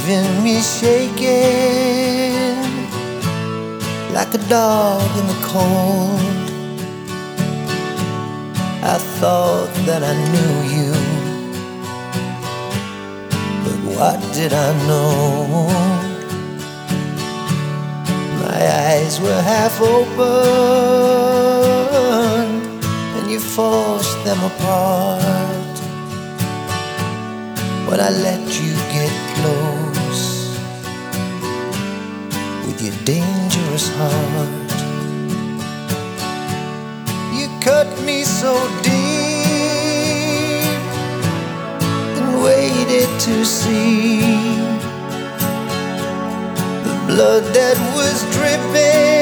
leaving me shaking like a dog in the cold. I thought that I knew you, but what did I know? My eyes were half open and you forced them apart. When I let you get close with your dangerous heart, you cut me so deep and waited to see the blood that was dripping